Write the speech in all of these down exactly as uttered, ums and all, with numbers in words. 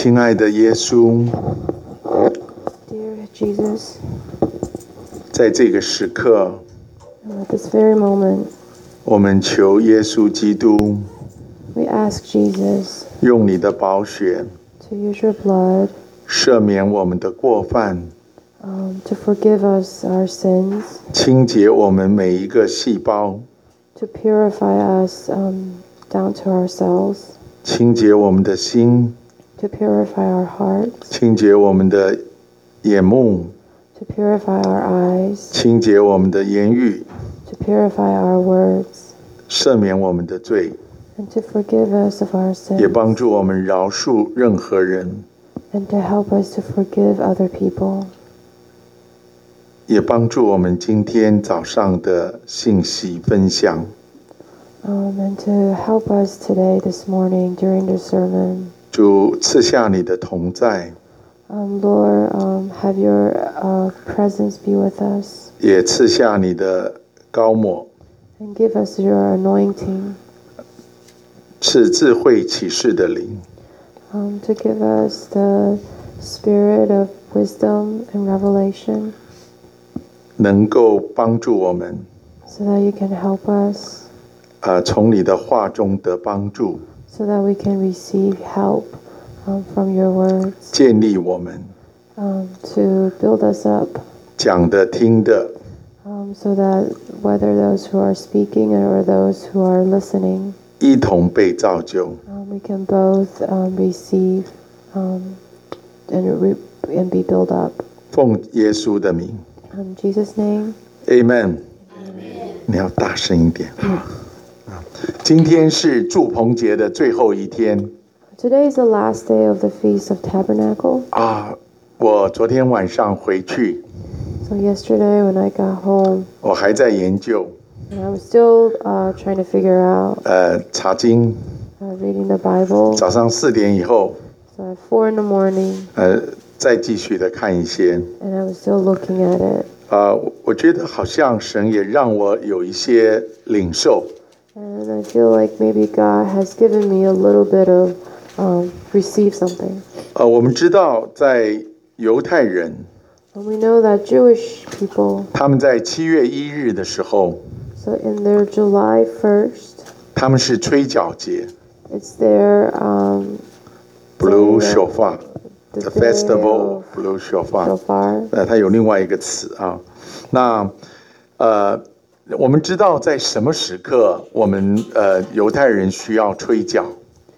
亲爱的耶稣， Dear Jesus, 在这个时刻， at this very moment, 我们求耶稣基督 we ask Jesus 用你的宝血 to use your blood 赦免我们的过犯， um, to forgive us our sins, 清洁我们每一个细胞， to purify us um, down to ourselves, 清洁我们的心， to purify our hearts, 清洁我们的眼目， to purify our eyes, 清洁我们的言语， to purify our words, 赦免我们的罪， and to forgive us of our 也 sins, 帮助我们饶恕任何人， and to help us to forgive other people, 也帮助我们今天早上的信息分享。 um, and to help us today, this morning, during the sermon. 主赐下你的同在， Um, Lord, um, have your uh, presence be with us 也赐下你的膏抹， and give us your anointing, 赐智慧启示的灵， um, to give us the spirit of wisdom and revelation 能够帮助我们， so that you can help us, 呃，从你的话中得帮助， so that we can receive help um, from your words, 建立我们， um, to build us up, 讲的听的， um, so that whether those who are speaking or those who are listening, 一同被造就。 Um, we can both um, receive um, and, re- and be built up. 奉耶稣的名 In Jesus' name, ，Amen。你要大声一点。啊今天是祝棚节的最后一天 today is the last day of the Feast of Tabernacle. 啊！我昨天晚上回去， So yesterday when I got home, 我还在研究， and I was still uh, trying to figure out, 呃，查经。 uh, reading the Bible. 早上四点以后， So at four in the morning, 呃，再继续的看一些。 and I was still looking at it. 啊，我觉得好像神也让我有一些领受。 And I feel like maybe God has given me a little bit of, um, receive something. 呃，我们知道在犹太人， And we know that Jewish people, 他们在七月一日的时候， so in their July first, 他们是吹角节 it's their um, （Blue day of- Shofar）。 the The day festival of Blue Shofar， Shofar. 呃，它有另外一个词啊。那呃，我们知道在什么时刻，我们呃犹太人需要吹角？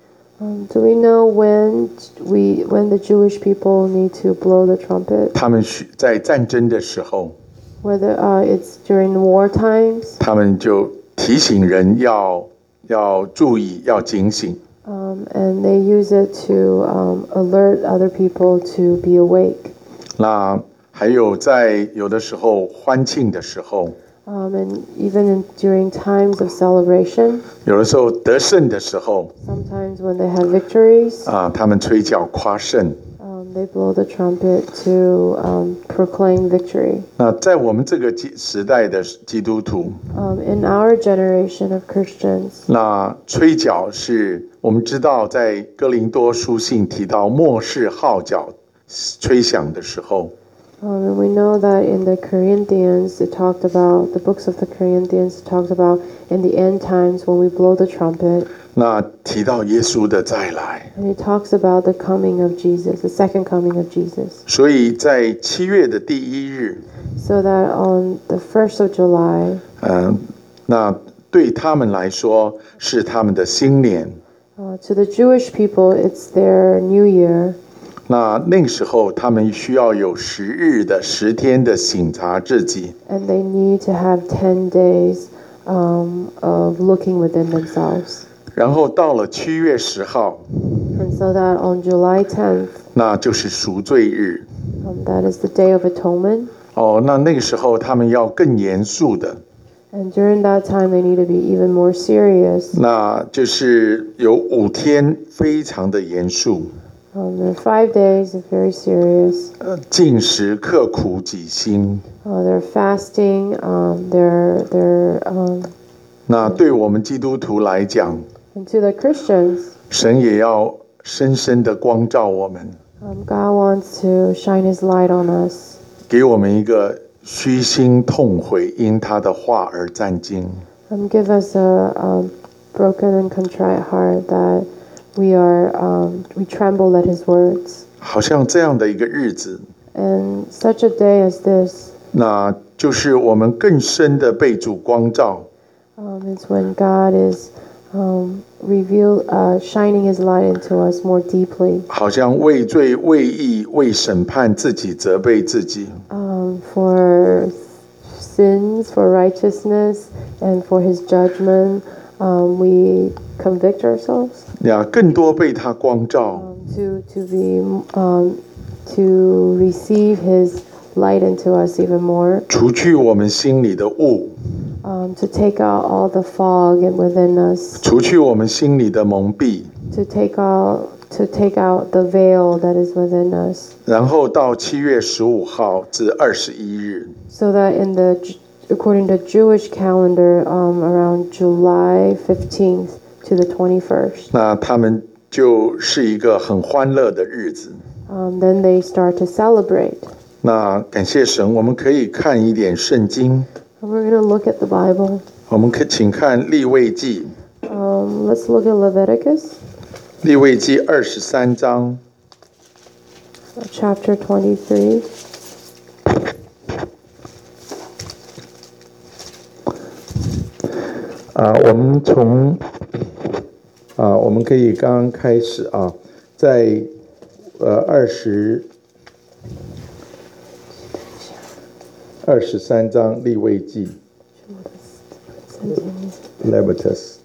Um, do we know when we when the Jewish people need to blow the trumpet? 他们需在战争的时候， Whether uh, it's during war times, 他们就提醒人要要注意，要警醒。 um, and they use it to um, alert other people to be awake. 那还有在有的时候欢庆的时候， Um, and even in, during times of celebration, 有的时候得胜的时候 sometimes when they have victories, 啊，他们吹角夸胜。 um, they blow the trumpet to um, proclaim victory. 那在我们这个基时代的基督徒， Um, in our generation of Christians, 那吹角是我们知道，在哥林多书信提到末世号角吹响的时候， Um, and we know that in the Corinthians, it talked about, the books of the Corinthians talked about in the end times when we blow the trumpet. 那提到耶稣的再来， And it talks about the coming of Jesus, the second coming of Jesus. 所以在七月的第一日， So that on the first of July, 嗯、那对他们来说是他们的新年。 uh, to the Jewish people, it's their new year. 那那个时候，他们需要有十日的十天的省察自己， And they need to have ten days um, of looking within themselves. 然后到了七月十号， And so that on July tenth, 那就是赎罪日。 um, that is the Day of Atonement. 哦，那那个时候他们要更严肃的， And during that time, they need to be even more serious. 那就是有五天非常的严肃， Um, there are five days of very serious. 呃，禁食刻苦己心。 Uh, they're fasting. Um, they're they're um, 那对我们基督徒来讲， and to the Christians, 神也要深深的光照我们， Um, God wants to shine His light on us, 给我们一个虚心痛悔因他的话而战惊。 um, give us a, a broken and contrite heart that we are um, we tremble at His words. 好像这样的一个日子， And such a day as this, 那就是我们更深的被主光照， um, is when God is um, reveal uh, shining His light into us more deeply, 好像为罪、为义、为审判自己责备自己， um, for sins, for righteousness, and for His judgment. Um, we convict ourselves 呀，更多被他光照， um, to to be um, to receive His light into us even more, 除去我们心里的雾， um, to take out all the fog in- within us, 除去我们心里的蒙蔽， to take out to take out the veil that is within us, 然后到七月十五号至二十一日， so that in the Ju- according to Jewish calendar, um, around July fifteenth to the twenty-first, 那他们就是一个很欢乐的日子。 um, then they start to celebrate. 那感谢神，我们可以看一点圣经， And we're going to look at the Bible. 我们可请看利未记， Um, let's look at Leviticus 利未记二十三章。 uh, chapter twenty-three. 啊，我们从啊，我们可以刚刚开始啊，在呃二十二十三章利未记 Leviticus。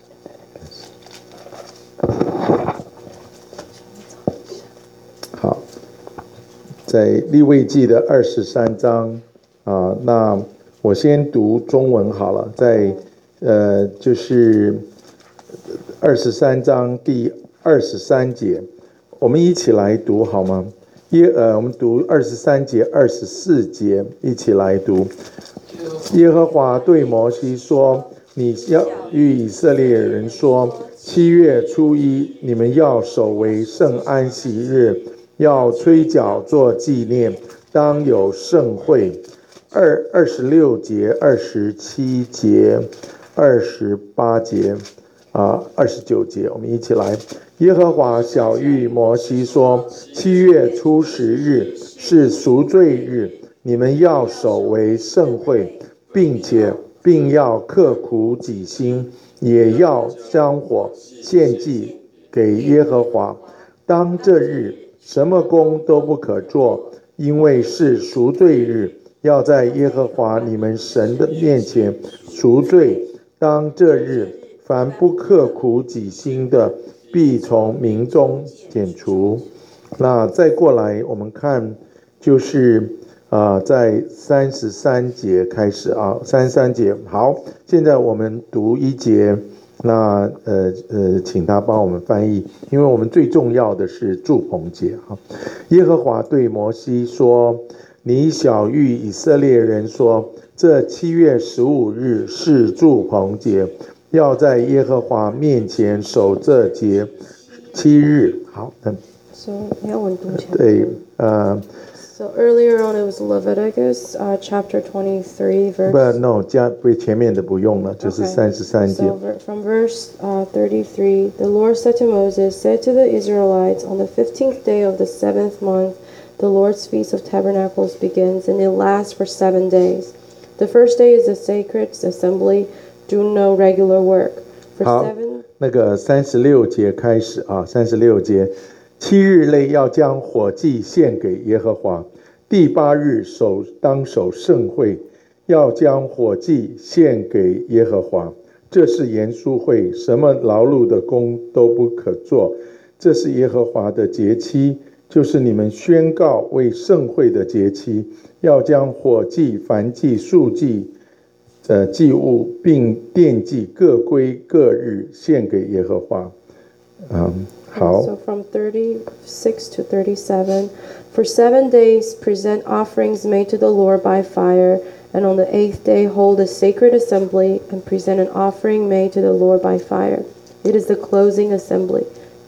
好，在利未记的二十三章啊，那我先读中文好了，在呃就是二十三章第二十三节，我们一起来读好吗？耶呃，我们读二十三节、二十四节，一起来读。耶和华对摩西说：“你要与以色列人说，七月初一，你们要守为圣安息日，要吹角做纪念，当有盛会。”二二十六节、二十七节、二十八节啊，二十九节，我们一起来。耶和华晓谕摩西说：“七月初十日是赎罪日，你们要守为盛会，并且并要刻苦己心，也要将火献祭给耶和华。当这日，什么工都不可做，因为是赎罪日，要在耶和华你们神的面前赎罪。当这日，凡不刻苦己心的，必从民中剪除。”那再过来，我们看就是啊、呃，在三十三节开始啊，三十三节。好，现在我们读一节，那呃呃，请他帮我们翻译，因为我们最重要的是祝棚节哈。耶和华对摩西说：“你晓谕以色列人说，这七月十五日是祝棚节，要在耶和华面前守这节七日。”好，嗯， So yeah, one thing. 对，呃。 So earlier on, it was Leviticus uh, chapter twenty-three, verse. 不 ，no， 加不前面的不用了，就是 Okay. 三十三节。 So ver- from verse uh, thirty-three, the Lord said to Moses, "Said to the Israelites, on the fifteenth day of the seventh month, the Lord's feast of tabernacles begins, and it lasts for seven days. The first day is a sacred assembly. Do no regular work. For 好 seven." 那个三十六节开始啊，三十六节，七日内要将火祭献给耶和华，第八日守当守盛会，要将火祭献给耶和华。这是严肃会，什么劳碌的工都不可做。这是耶和华的节期，就是你们宣告为盛会的节期，要将火祭、燔祭、素祭、呃祭物，并奠祭各归各日，献给耶和华。嗯，好。 So from thirty-six to thirty-seven, for seven days present offerings made to the Lord by fire, and on the eighth day hold a sacred assembly and present an offering made to the Lord by fire. It is the closing assembly.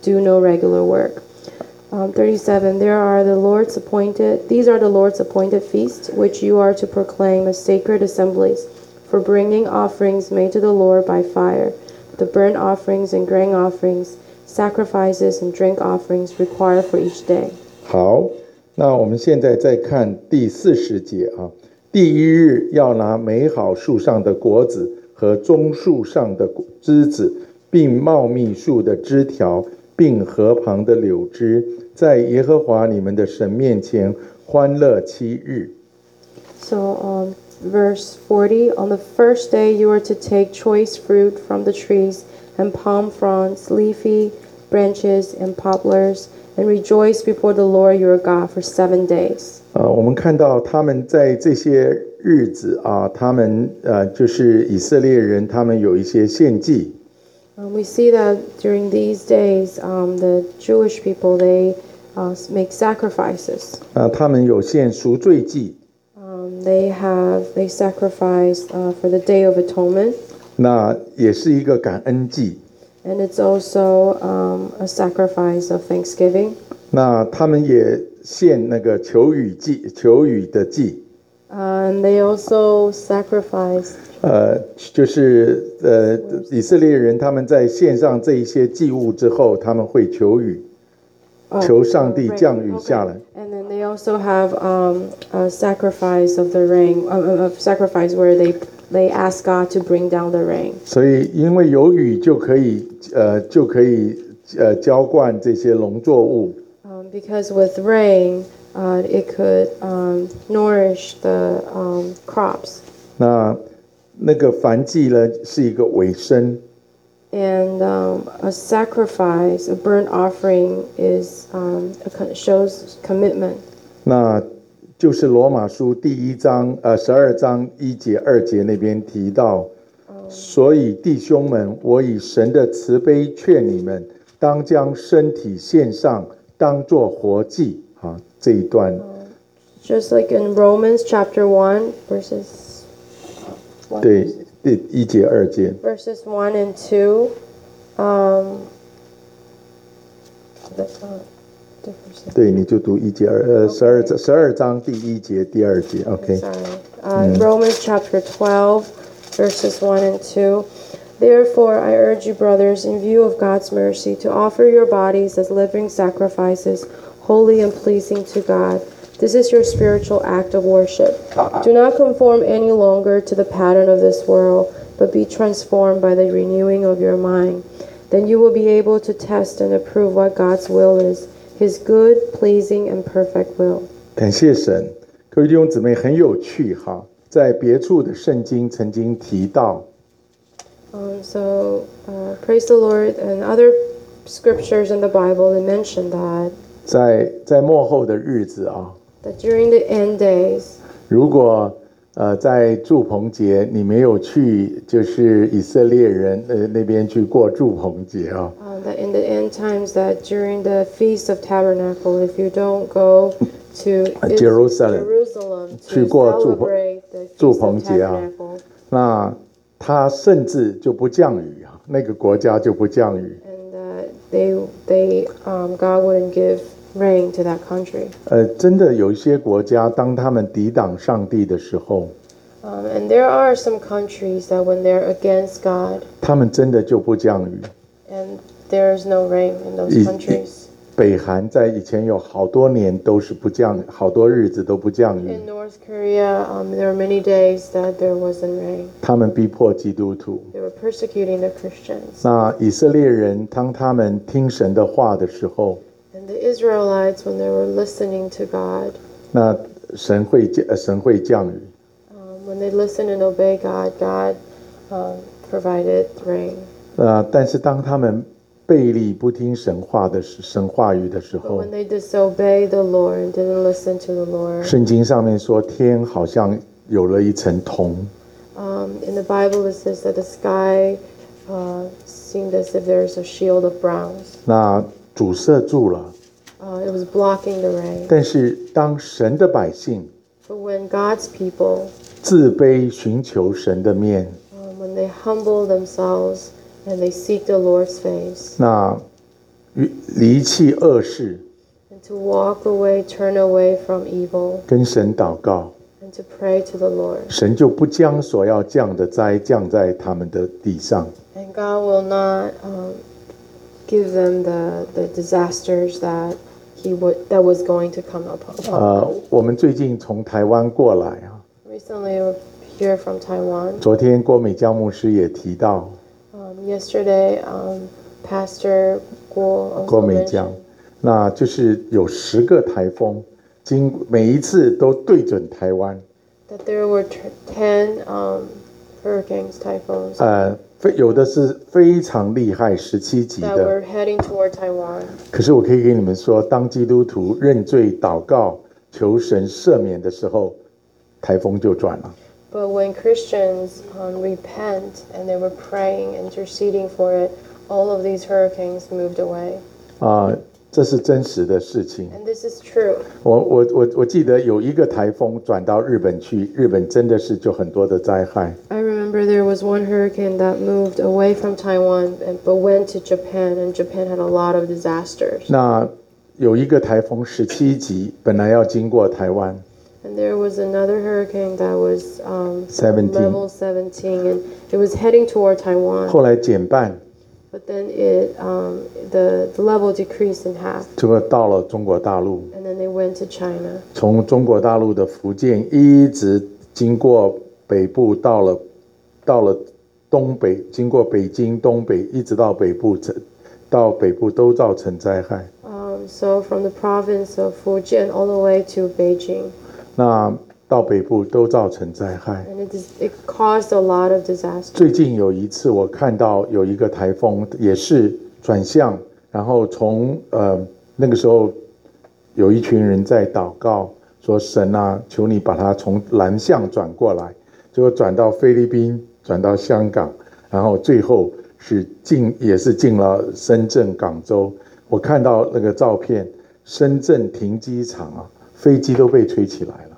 do no regular work. Um, thirty-seven, there are the Lord's appointed, these are the Lord's appointed feasts, which you are to proclaim as sacred assemblies, for bringing offerings made to the Lord by fire, the burnt offerings and grain offerings, sacrifices and drink offerings required for each day. 好，那我们现在再看第四十节啊。第一日要拿美好树上的果子和棕树上的枝子，并茂密树的枝条，并河旁的柳枝，在耶和华你们的神面前欢乐七日。 So, um, verse forty, on the first day you are to take choice fruit from the trees, and palm fronds, leafy branches, and poplars, and rejoice before the Lord your God for seven days. 呃，我们看到他们在这些日子啊，他们呃就是以色列人，他们有一些献祭。 Um, we see that during these days, um, the Jewish people, they uh, make sacrifices. 啊，他们有献赎罪祭， Um, they have, they sacrifice uh, for the Day of Atonement, 那也是一个感恩祭。 and it's also um, a sacrifice of Thanksgiving. 那他们也献那个求雨祭，求雨的祭， Uh, and they also sacrifice 呃，就是呃以色列人他们在献上这一些祭物之后，他们会求雨， oh, 求上帝 rain. 降雨 Okay. 下来。 And then they also have um, a sacrifice of the rain, uh, of sacrifice where they they ask God to bring down the rain. 所以因为有雨就可以呃就可以呃浇灌这些农作物。 Um, because with rain, uh, it could um, nourish the um, crops. 那那个燔祭呢是一个尾声， And um, a sacrifice, a burnt offering, is um, a, co- shows commitment. 那就是罗马书第一章呃十二章一节二节那边提到，所以弟兄们，我以神的慈悲劝你们，当将身体献上，当作活祭。啊，这一段 Just like in Romans chapter one, verses one, 对第一节二节， verses one and two. Um, that's not different. 对，你就读一节二呃十二章十二章第一节第二节 ，OK。 Sorry. Uh, Romans chapter twelve, verses one and two. Therefore, I urge you, brothers, in view of God's mercy, to offer your bodies as living sacrifices, holy and pleasing to God. This is your spiritual act of worship. Do not conform any longer to the pattern of this world, but be transformed by the renewing of your mind. Then you will be able to test and approve what God's will is, His good, pleasing, and perfect will. 感谢神，各位弟兄姊妹，很有趣哈，在别处的圣经曾经提到。 Um, so, uh, praise the Lord. And other scriptures in the Bible, they mention that, 在在末后的日子啊， that during the end days, 如果呃在祝棚节你没有去，就是以色列人呃那边去过祝棚节啊， uh, that in the end times, that during the Feast of Tabernacle, if you don't go to Is- Jerusalem Jerusalem 去 to 过祝棚 celebrate the 祝 Feast 棚 of 节啊， Tabernacle, 那他甚至就不降雨啊，那个国家就不降雨。 and uh, they, they, um, God wouldn't give rain to that country. 呃，真的有一些国家，当他们抵挡上帝的时候， Um, and there are some countries that when they're against God, 他们真的就不降雨。 and there's no rain in those Is- countries. 北韩在以前有好多年都是不降，好多日子都不降雨。 In North Korea, um, there were many days that there wasn't rain. 他们逼迫基督徒。 They were persecuting the Christians. 那以色列人当他们听神的话的时候， And the Israelites, when they were listening to God, 那神会降，呃神会降雨。 um, when they listened and obeyed God, God um, provided rain. 呃，但是当他们背离不听神话的时，神话语的时 But 候， when they disobeyed the Lord and didn't listen to the Lord, 圣经上面说天好像有了一层铜。 um, in the Bible it says that the sky uh, seemed as if there's a shield of bronze. 那阻塞住了。 Uh, it was blocking the rain. 但是当神的百姓 But when God's people, 自卑寻求神的面， um, when they humble themselves and they seek the Lord's face, 那离弃恶事， and to walk away, turn away from evil, 跟神祷告， and to pray to the Lord. 神就不将所要降的灾降在他们的地上。 And God will not um, give them the, the disasters that he would that was going to come upon. 呃，我们最近从台湾过来啊， Recently, we're here from Taiwan. 昨天郭美江牧师也提到， Um, yesterday, um, Pastor Guo 郭 also 美江 mentioned， 那就是有十个台风，经每一次都对准台湾， that there were t- ten um, hurricanes, typhoons 呃，非有的是非常厉害，十七级 that 的。 were heading toward Taiwan. 可是我可以给你们说，当基督徒认罪祷告，求神赦免的时候，台风就转了。 But when Christians um, repent and they were praying, interceding for it, all of these hurricanes moved away. 啊、这是真实的事情。 And this is true. 我我我我记得有一个台风转到日本去，日本真的是就很多的灾害。 I remember there was one hurricane that moved away from Taiwan and, but went to Japan, and Japan had a lot of disasters. 那有一个台风十七级，本来要经过台湾， And there was another hurricane that was um, seventeen. level seventeen, and it was heading toward Taiwan. 后来减半， But then it um, the, the level decreased in half, 结果到了中国大陆， and then they went to China. 从中国大陆的福建一直经过北部，到了到了东北，经过北京东北，一直到北部，到北部都造成灾害。 Um, so from the province of Fujian all the way to Beijing, 那到北部都造成灾害。 and it, is, it caused a lot of disaster. 最近有一次，我看到有一个台风也是转向，然后从呃那个时候有一群人在祷告，说神啊，求你把它从南向转过来，结果转到菲律宾，转到香港，然后最后是进也是进了深圳、广州。我看到那个照片，深圳停机场啊，飞机都被吹起来了。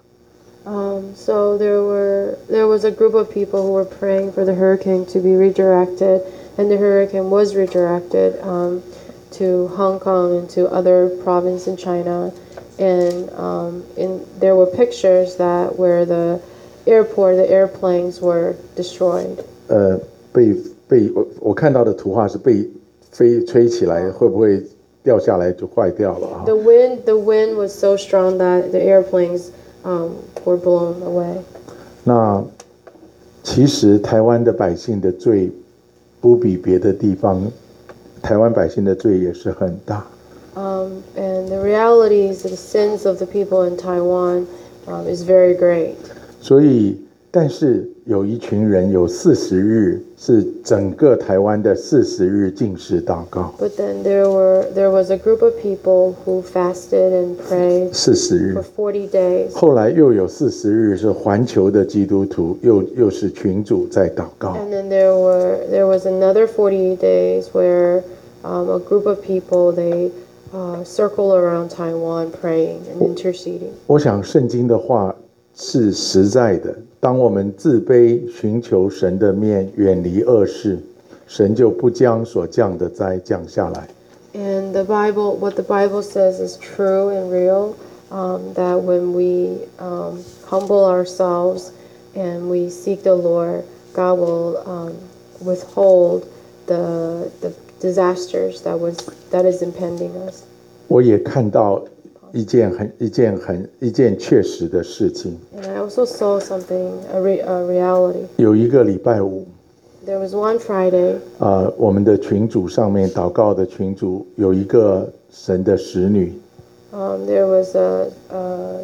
Um, so there were there was a group of people who were praying for the hurricane to be redirected, and the hurricane was redirected um, to Hong Kong and to other provinces in China, and um, in there were pictures that where the airport, the airplanes were destroyed. 呃，被被我我看到的图画是被飞吹起来，会不会掉下来就坏掉了啊？ The wind the wind was so strong that the airplanes um, were blown away. 那其实台湾的百姓的罪不比别的地方，台湾百姓的罪也是很大。 Um, and the realities, the sins of the people in Taiwan um, is very great. 所以，但是有一群人有四十日，是整个台湾的四十日禁食祷告， But then there were there was a group of people who fasted and prayed 四十日 for。forty days. 后来又有四十日是环球的基督徒，又又是群主在祷告。 And then there were there was another forty days where um, a group of people they uh, circle around Taiwan praying and interceding. 我想圣经的话是实在的，当我们自卑，寻求神的面，远离恶事，神就不将所降的灾降下来。 And the Bible, what the Bible says is true and real. Um, that when we um, humble ourselves and we seek the Lord, God will um, withhold the the disasters that was that is impending us. 我也看到一件很一件很一件确实的事情， And I also saw something, a, re, a reality. 有一个礼拜五， There was one Friday, 呃，我们的群组上面祷告的群组有一个神的使女 um, there was a, a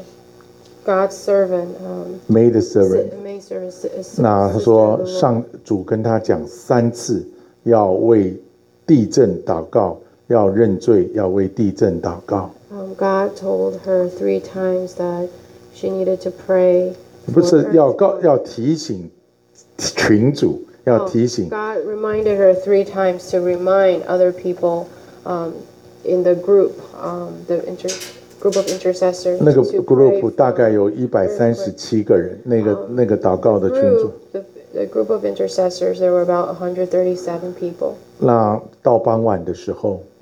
God's servant, um, ，maid si- servant。 maid servant, si- si- 那他 sister 说 of the Lord. 上主跟他讲三次，要为地震祷告，要认罪，要为地震祷告。 Um, God told her three times that she needed to pray. 不 for 是 her- 要告要提醒群主，要 Oh, 提醒 God reminded her three times to remind other people um, in the group, um, the inter- group of intercessors. 那个 to pray group for 大概有一百三十七个人，那个那个祷告的群组 group,。the, the group of intercessors, there were about one hundred thirty-seven people. 那到傍晚的时候， And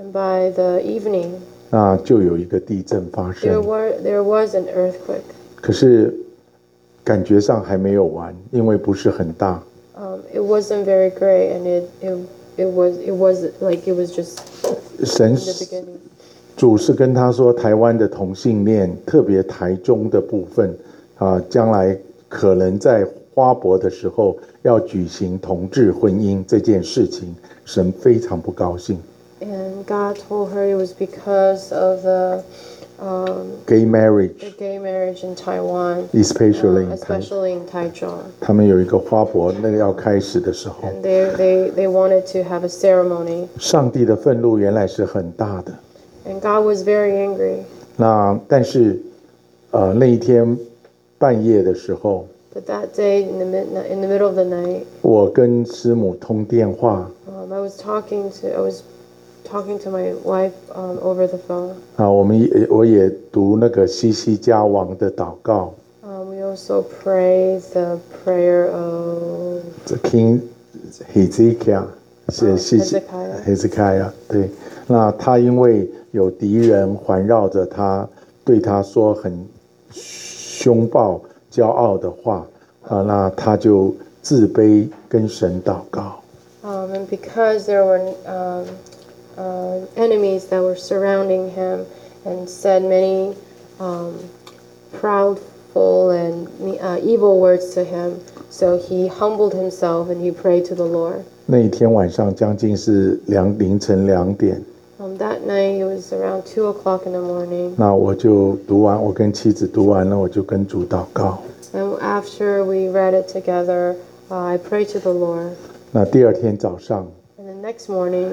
And by the evening, 那就有一个地震发 there 生。 were there was an earthquake. 可是感觉上还没有完，因为不是很大。 Um, it wasn't very great, and it it it was it was like it was just 神 in the beginning. 主是跟他说，台湾的同性恋，特别台中的部分啊，将来可能在花博的时候要举行同志婚姻这件事情，神非常不高兴。 And God told her it was because of the um, Gay marriage, the gay marriage in Taiwan, especially uh, in Taiwan. especially in Taichung. 他们有一个花博，那个要开始的时候， And they, they, they wanted to have a ceremony. 上帝的愤怒原来是很大的。 And God was very angry. 那但是，呃，那一天半夜的时候， But that day, in the, midnight, in the middle of the night, 我跟师母通电话 um, I was talking to I was talking to my wife um, over the phone. 啊，我们也我也读那个西西家王的祷告 Um, we also prayed the prayer of ，The King Hezekiah 是西西 Hezekiah Hezekiah 对，那他因为有敌人环绕着他，对他说很凶暴、骄傲的话啊，那他就自卑跟神祷告。 Um, and because there were um, uh, enemies that were surrounding him and said many um, proudful and uh, evil words to him, so he humbled himself and he prayed to the Lord. 那一天晚上将近是两凌晨两点， Um, that night, it was around two o'clock in the morning. 那我就读完，我跟妻子读完了，我就跟主祷告。 And after we read it together, uh, I prayed to the Lord. 那第二天早上 And the next morning,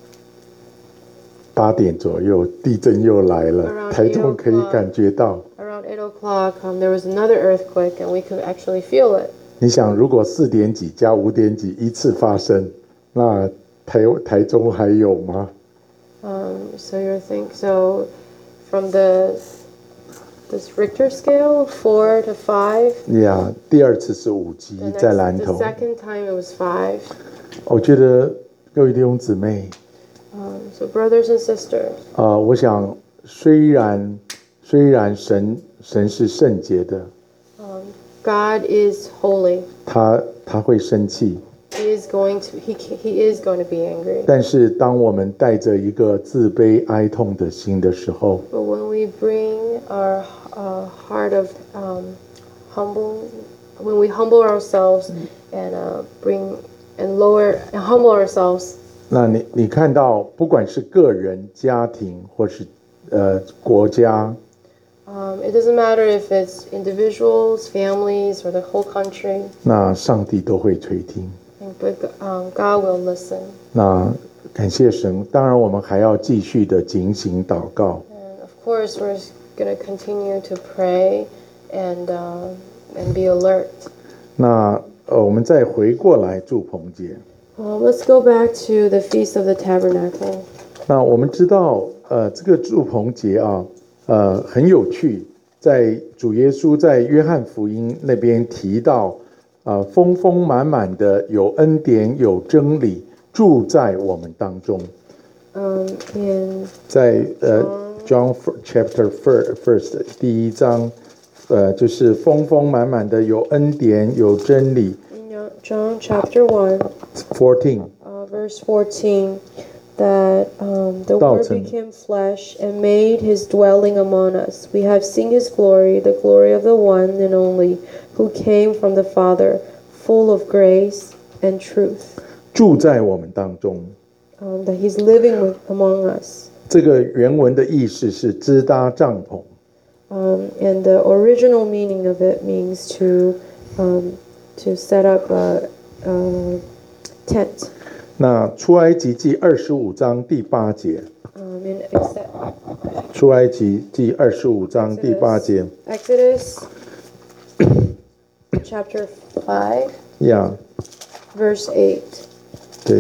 八点左右，地震又来了， Around 台中可以感觉到。 around eight o'clock, um, there was another earthquake, and we could actually feel it. 你想，如果四点几加五点几依次发生，那台台中还有吗？ Um, so you're think so from the this Richter scale, four to five. 呀、yeah, 第二次是五级 The, 在 next, 南 the 投。 second time it was five. 我觉得各位弟兄姊妹， Um, so brothers and sisters, 呃，我想虽然虽然神神是圣洁的， um, God is holy. 他他会生气， He is going to he he is going to be angry. 但是当我们带着一个自卑哀痛的心的时候， But when we bring our uh, heart of um, humble, when we humble ourselves and uh, bring and lower and humble ourselves, 那你你看到，不管是个人、家庭，或是呃国家， um, it doesn't matter if it's individuals, families, or the whole country. 那上帝都会垂听。 But um, God will listen. 那感谢神，当然我们还要继续的警醒祷告。 And of course, we're going to continue to pray and uh, and be alert. 那呃，我们再回过来祝棚节。 Um, let's go back to the Feast of the Tabernacle. 那我们知道，呃，这个祝棚节啊，呃，很有趣。在主耶稣在约翰福音那边提到，呃，丰丰满满的有恩典有真理住在我们当中。 Um, in 在呃 John chapter first 第一章，呃，就是丰丰满满的有恩典有真理。 in John chapter one, fourteen uh, verse fourteen, that um, the Word 道成 became flesh and made his dwelling among us. We have seen his glory, the glory of the one and only, who came from the Father, full of grace and truth. 住在我们当中。 Um, that he's living with among us. 这个原文的意思是支搭帐篷。 Um, and the original meaning of it means to um, to set up a, a tent. 那出埃及记二十五章第八节， Um, in Ex- 出埃及记二十五章第八节 Exodus chapter five, 呀， verse eight. 对。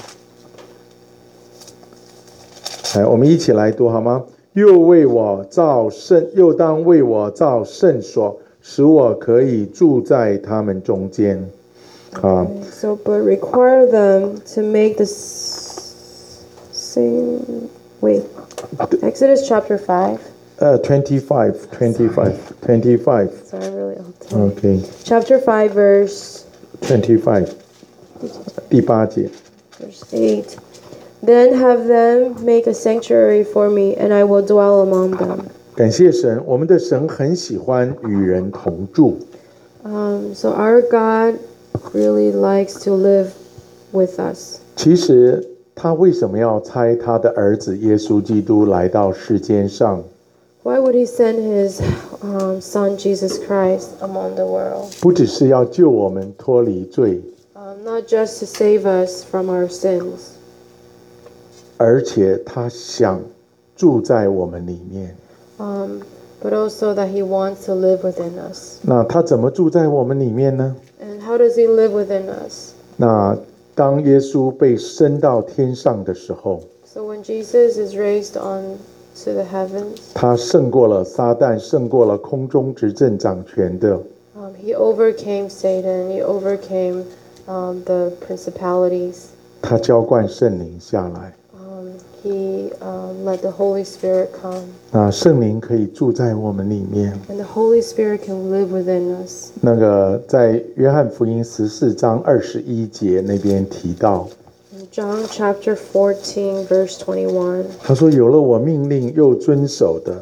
来，我们一起来读好吗？又为我造圣，又当为我造圣所，使我可以住在他们中间。啊， So, but require them to make the s- same Wait, Exodus chapter five. 呃，twenty-five, twenty-five, twenty-five. Sorry, I'm really old today. OK, Chapter five, verse twenty-five.第八节。 verse eight. Then have them make a sanctuary for me, and I will dwell among them. 感谢神，我们的神很喜欢与人同住。 Um, so our God really likes to live with us. 其实他为什么要差他的儿子耶稣基督来到世间上？ Why would he send his um, son Jesus Christ among the world? 不只是要救我们脱离罪， Um, not just to save us from our sins, 而且他想住在我们里面。 um, but also that he wants to live within us. 那他怎么住在我们里面呢？ And how does he live within us? 那当耶稣被升到天上的时候， So when Jesus is raised on to the heavens, 他胜过了撒旦，胜过了空中执政掌权的。 um, he overcame Satan, he overcame um, the principalities. 他浇灌圣灵下来， Um, he um, let the Holy Spirit come, 那圣灵可以住在我们里面。 and the Holy Spirit can live within us. 那个在约翰福音十四章二十一节那边提到， In John chapter fourteen, verse twenty-one, 他说：“有了我命令又遵守的，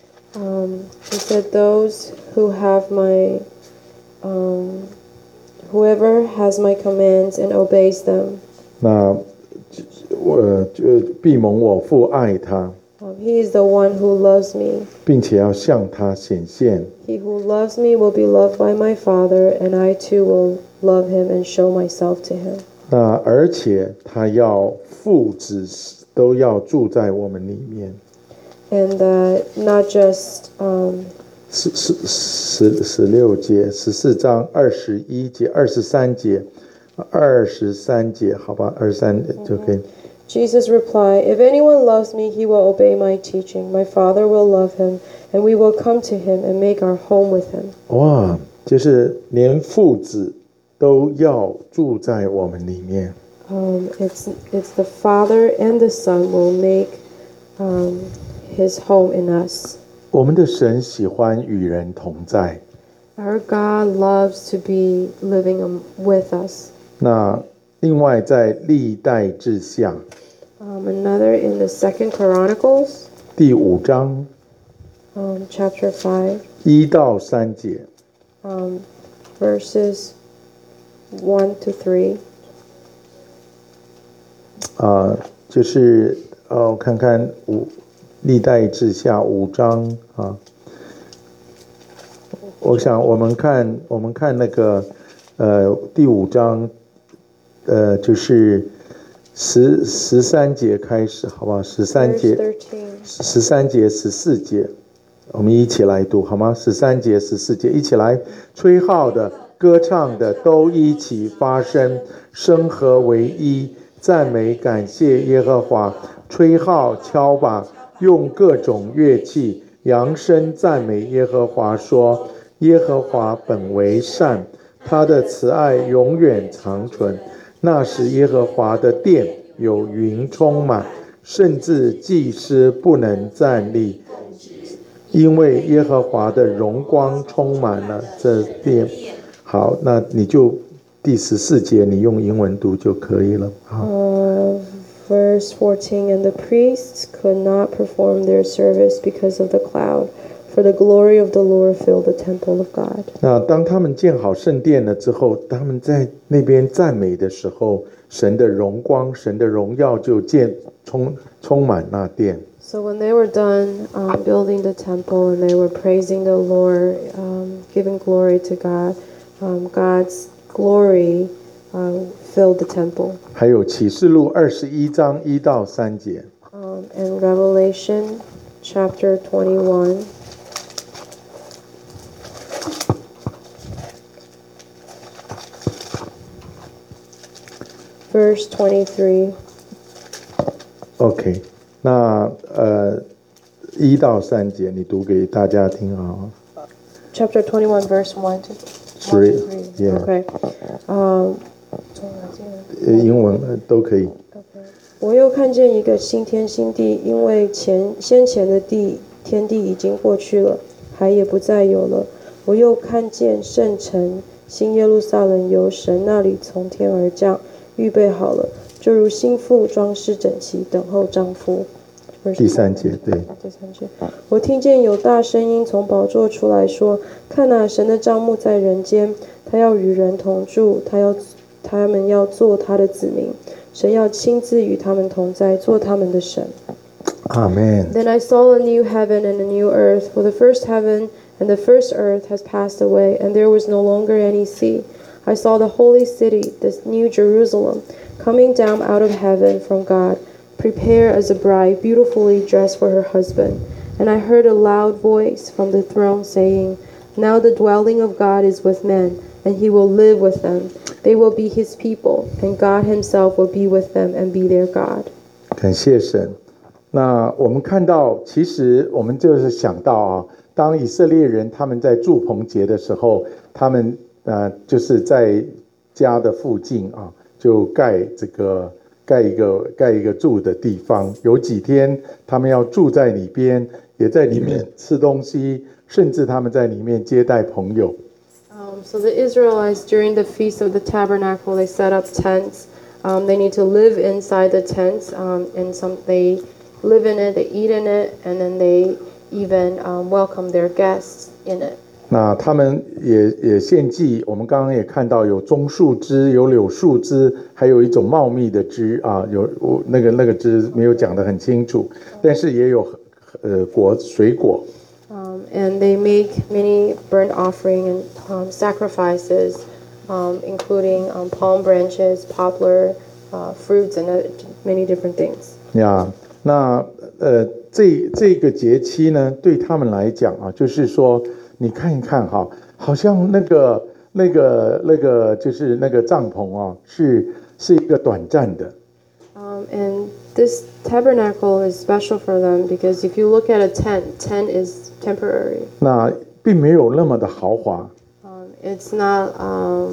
um, he said, "Those who have my, um, whoever has my commands and obeys them, 那我就必蒙我父爱他， um, he is the one who loves me. 并且要向他显现。 He who loves me will be loved by my Father, and I too will love him and show myself to him." 那而且他要父子都要住在我们里面。 And that not just um, 十十十十六节，十四章二十一节、二十三节、二十三节，好吧，二十三就可以。 Jesus replied, "If anyone loves me, he will obey my teaching. My Father will love him, and we will come to him and make our home with him." 哇，就是连父子都要住在我们里面。 Um, it's it's the Father and the Son will make um, his home in us. 我们的神喜欢与人同在。 Our God loves to be living um, with us. 那另外在历代志下 Um, another in the Second Chronicles, 第五章 um, chapter five, 一到三节， um, verses one to three. 啊、就是呃，我看看五历代志下五章啊。我想我们看我们看那个呃第五章，呃就是十十三节开始，好不好？十三 Verse 节。 thirteen. 十三节、十四节，我们一起来读好吗？十三节、十四节，一起来。吹号的、歌唱的都一起发声，声和为一，赞美感谢耶和华。吹号、敲把，用各种乐器，扬声赞美耶和华，说：耶和华本为善，他的慈爱永远长存。那时耶和华的殿有云充满，甚至祭司不能站立，因为耶和华的荣光充满了这殿。好，那你就第十四节你用英文读就可以了。好， Uh, verse fourteen, and the priests could not perform their service because of the cloud, for the glory of the Lord filled the temple of God. 那当他们建好圣殿了之后，他们在那边赞美的时候，神的荣光、神的荣耀就建充充满那殿。 So when they were done um, building the temple and they were praising the Lord, um, giving glory to God, um, God's glory uh, filled the temple. 还有启示录二十一章一到三节。 Um, and Revelation chapter twenty-one. Verse twenty-three. OK，那呃一到三节你读给大家听啊。 Chapter twenty-one, verse one to Three, one to three. yeah. Okay. Um, 呃英文呃都可以。 okay. 我又看见一个新天新地，因为前先前的地天地已经过去了，海也不再有了。我又看见圣城新耶路撒冷由神那里从天而降，预备好了，就如新妇装饰整齐，等候丈夫。 第三节，对， 第三节，我听见有大声音从宝座出来说：“看哪，神的帐幕在人间，他要与人同住，他要他们要做他的子民，神要亲自与他们同在，做他们的神。” 阿门。 Then I saw a new heaven and a new earth, for the first heaven and the first earth has passed away, and there was no longer any sea. I saw the holy city, the new Jerusalem, coming down out of heaven from God, prepared as a bride, beautifully dressed for her husband. And I heard a loud voice from the throne saying, Now the dwelling of God is with men, and he will live with them. They will be his people, and God himself will be with them and be their God. 感谢神。那我们看到，其实我们就是想到啊，当以色列人他们在住棚节的时候，他们呃就是在家的附近啊，就盖这个盖一个盖一个住的地方。有几天他们要住在里边，也在里面吃东西，甚至他们在里面接待朋友。 Um, so the Israelites, during the Feast of the Tabernacle, they set up tents. Um, they need to live inside the tents, um, and some they live in it, they eat in it, and then they even um, welcome their guests in it. 那他们也也献祭，我们刚刚也看到有棕树枝，有柳树枝，还有一种茂密的枝啊，有我那个那个枝没有讲得很清楚，但是也有呃果水果。 Um, and they make many burnt offering and um, sacrifices, um, including um, palm branches, poplar, uh, fruits, and uh, many different things. 呀，那呃这这个节期呢，对他们来讲啊，就是说你看一看哈，好像那个那个那个就是那个帐篷啊，是是一个短暂的。 Um, and this tabernacle is special for them because if you look at a tent, tent is temporary. 那并没有那么的豪华。 Um, it's not. Um,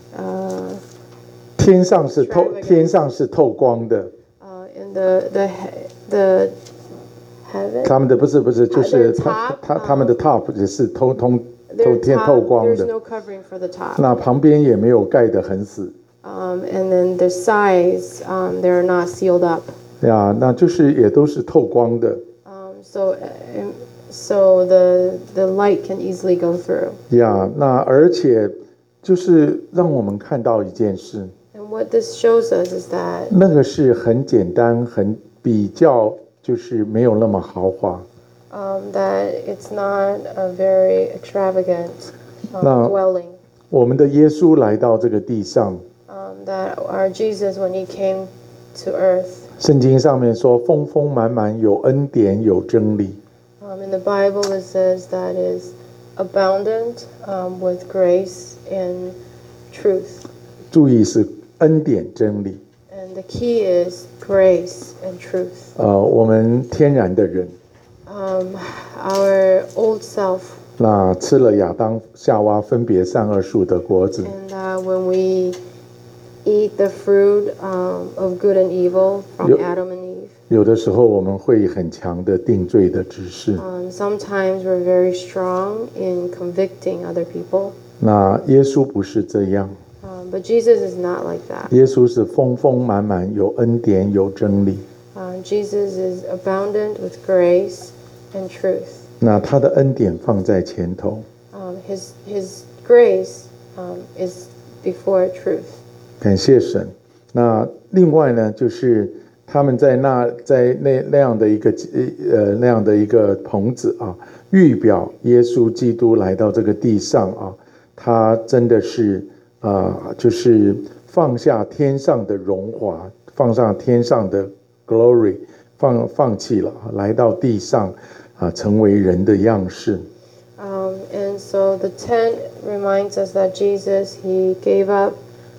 uh, 天上是透，天上是透光的。 uh, in the the he- the heaven. 他们的不是不是，就是他 top, 他他们的 top 也是透通透 Their 天 top, 透光 there's 的。 no covering for the top. 那旁边也没有盖得很死 Um, and then the sides, um, they're not sealed up. 呀，那就是也都是透光的 Um, so, um, so the the light can easily go through. 呀。那而且就是让我们看到一件事， And what this shows us is that 那个是很简单，很比较就是没有那么豪华。 um, that it's not a very extravagant um, No. dwelling. 我们的耶稣来到这个地上， Um, that our Jesus, when he came to earth, 圣经上面说丰丰满满，有恩典，有真理。 um, in the Bible it says that is abundant um, with grace and truth. 注意是恩典真理。 And the key is grace and truth. 呃，我们天然的人， Um, our old self, 那吃了亚当夏娃分别善恶树的果子， and uh, when we eat the fruit um, of good and evil from Yep. Adam and Eve, 有的时候我们会很强的定罪的指示。 um, sometimes we're very strong in convicting other people. 那耶稣不是这样， Um, but Jesus is not like that. 耶稣是丰丰满满，有恩典，有真理。 Uh, Jesus is abundant with grace and truth. 那他的恩典放在前头， Um, his His grace um, is before truth. 感谢神。那另外呢，就是他们在那在那那样的一个呃那样的一个棚子啊，预表耶稣基督来到这个地上啊，他真的是啊、呃，就是放下天上的荣华，放上天上的 glory， 放放弃了，来到地上啊、成为人的样式。 Um, and so the tent reminds us that Jesus, he gave up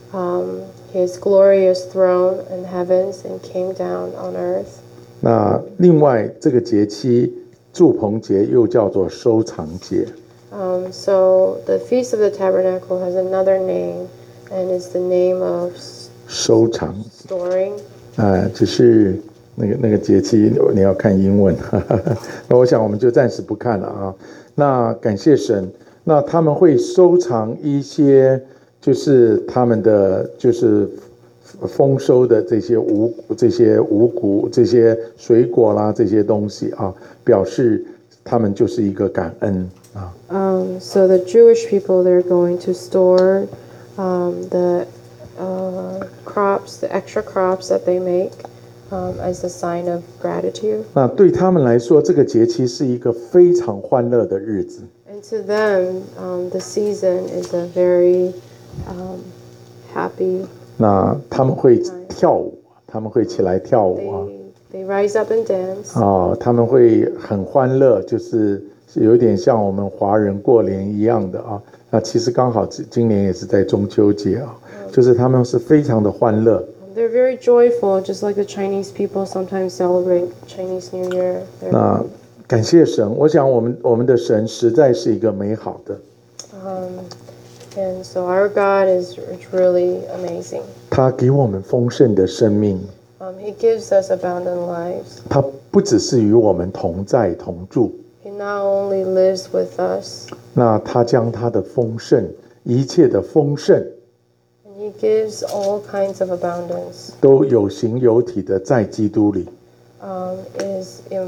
um, his glorious throne in heavens and came down on earth. 那另外这个节期住棚节又叫做收藏节。 Um, so the Feast of the Tabernacle has another name, and it's the name of s- 收藏 storing. 啊，只是那个那个节气你要看英文，哈哈哈，那我想我们就暂时不看了啊。那感谢神，那他们会收藏一些，就是他们的就是丰收的这些五这些五谷这些水果啦这些东西啊，表示他们就是一个感恩啊。 Um, so the Jewish people, they're going to store um, the uh, crops, the extra crops that they make um, as a sign of gratitude. 那对他们来说，这个节期是一个非常欢乐的日子。 And to them, um, the season is a very um, happy. 那他们会跳舞，他们会起来跳舞啊。 They, they rise up and dance. 啊，他们会很欢乐，就是有点像我们华人过年一样的啊。那其实刚好今年也是在中秋节啊，就是他们是非常的欢乐。 They're very joyful, just like the Chinese people sometimes celebrate Chinese New Year. 那感谢神，我想我们我们的神实在是一个美好的。 Um, and so our God is, is really amazing. 他给我们丰盛的生命。 Um, he gives us abundant lives. 他不只是与我们同在同住。 He not only lives with us. 那他将他的丰盛，一切的丰盛。 He gives all kinds of abundance. 都有形有体的在基督里。 Um, is in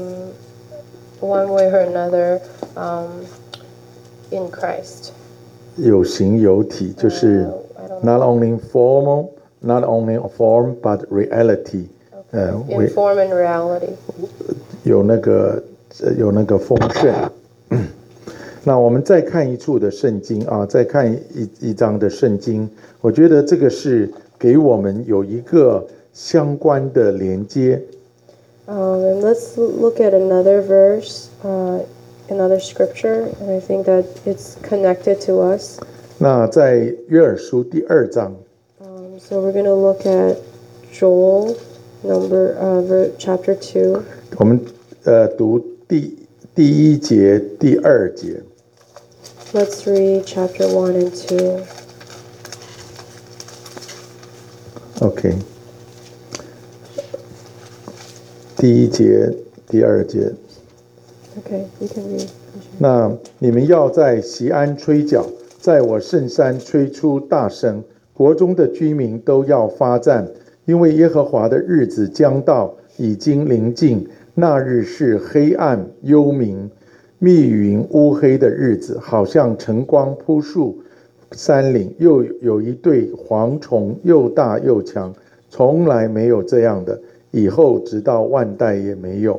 one way or another um, in Christ. 有形有体就是 not only formal, not only form but reality. 呃， In form and reality. 有那个有那个丰盛。那我们再看一处的圣经啊，再看一一章的圣经，我觉得这个是给我们有一个相关的连接。 Um, and let's look at another verse, uh, another scripture, and I think that it's connected to us. 那在约珥书第二章。 Um, so we're going to look at Joel, number uh, ver, chapter two. 我们呃读第第一节、第二节。 Let's read chapter one and two. OK， 第一节、第二节。 Okay, you can read. 那你们要在锡安吹角，在我圣山吹出大声，国中的居民都要发战，因为耶和华的日子将到，已经临近。那日是黑暗幽冥、密云乌黑的日子，好像晨光铺树山岭，又有一对蝗虫，又大又强，从来没有这样的，以后直到万代也没有。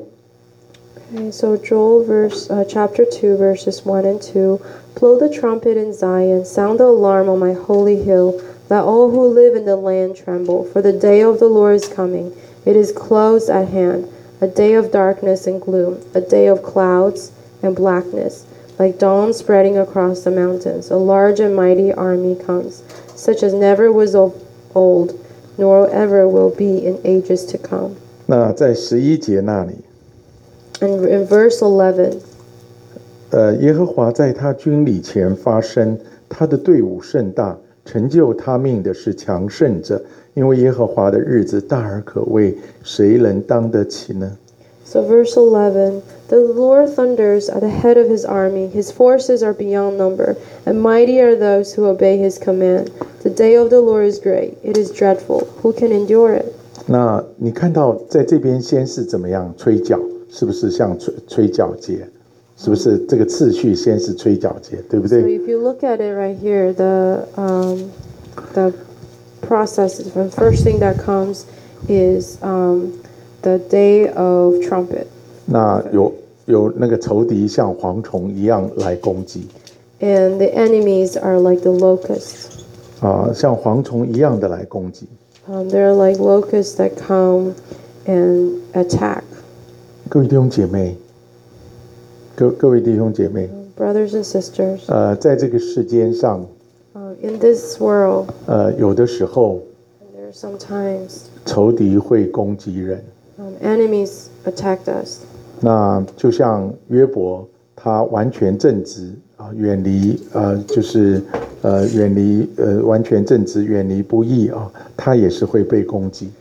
Okay, so Joel verse uh, chapter two verses one and two. Blow the trumpet in Zion, sound the alarm on my holy hill. Let all who live in the land tremble, for the day of the Lord is coming. It is close at hand, a day of darkness and gloom, a day of clouds and blackness, like dawn spreading across the mountains. A large and mighty army comes, such as never was of old, nor ever will be in ages to come. 那在十一节那里。 And in verse eleven, 呃，耶和华在他军礼前发声，他的队伍甚大，成就他命的是强盛者，因为耶和华的日子大而可畏，谁能当得起呢？ So verse eleven, the Lord thunders at the head of his army, his forces are beyond number, and mighty are those who obey his command. The day of the Lord is great, it is dreadful, who can endure it? 那你看到在这边先是怎么样吹角，是不是像吹吹角节？是不是这个次序先是吹角节，对不 So 对？ if you look at it right here, the um, the process, the first thing that comes is um, the day of trumpet. 那有有那个仇敌像蝗虫一样来攻击， And the enemies are like the locusts. 啊，像蝗虫一样的来攻击。 Um, they're like locusts that come and attack. 各位弟兄姐妹，各各位弟兄姐妹， Brothers and sisters, 呃，在这个世间上， uh, in this world, 呃，有的时候 there are sometimes 仇敌会攻击人。 um, enemies attack us. 那就像约伯，他完全正直啊，远离呃，就是呃，远离呃，完全正直，远离不义啊，他也是会被攻击。 And